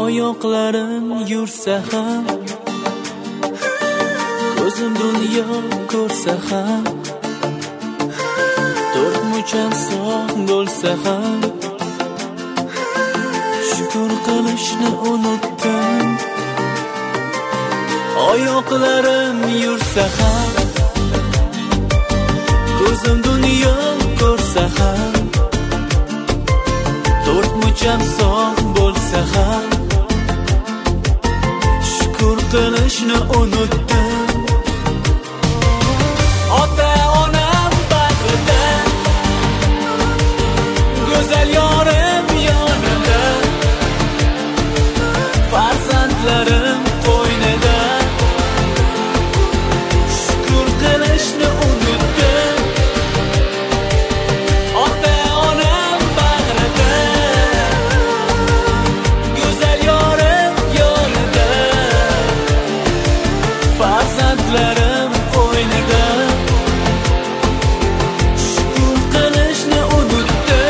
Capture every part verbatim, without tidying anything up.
Oyoqlarim yursa ham, ko'zim dunyo ko'rsa ham, to'rt mucham sog' bo'lsa ham, shukr qilishni unutdim. Oyoqlarim yursa ham, ko'zim dunyo ko'rsa ham, to'rt mucham sog' bo'lsa ham, shukr qilishni unutdim. Ota onam bag'rida, go'zal yorim yonida, farzandlarim qo'ynida, shukr qilishni unutdim. Ota onam bag'rida, go'zal yorim yonida, farzandlarim qo'ynida, shukr qilishni unutdim.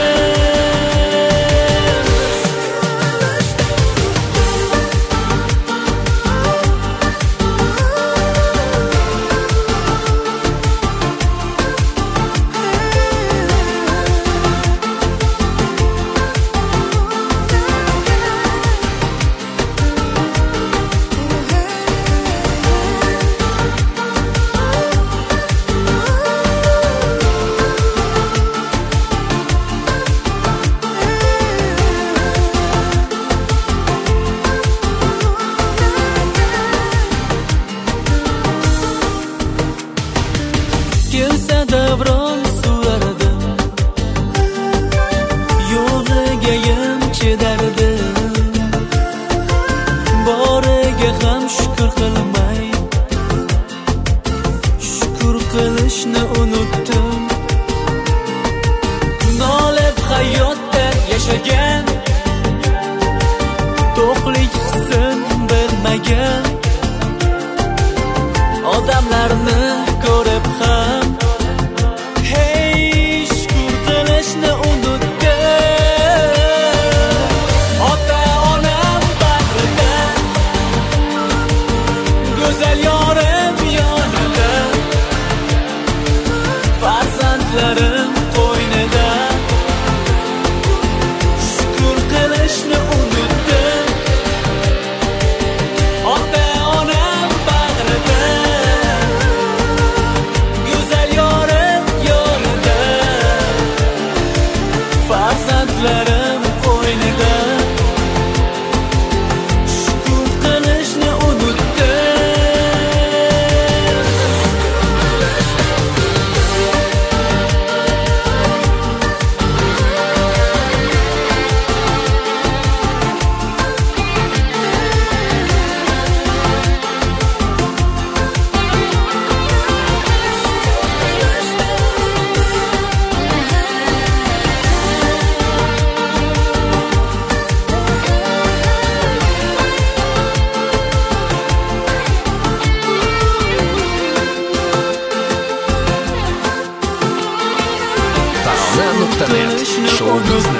Kelsa davron surardim, yo'g'igayam chidardim, boriga ham shukr qilmay, shukr qilishni unutdim. Nolib hayotda yashagan, to'qlik hissin bilmagan odamlarni ko'rib ham, hey, shukr qilishni unutdim. Ota onam bag'rida, go'zal yorim yonida, farzandlarim qo'ynida, shukr qilishni unutdim. Ota onam bag'rida, go'zal yorim yonida, farzandlarim qo'ynida, shukr qilishni unutdim. Tarona nuqta net Show Business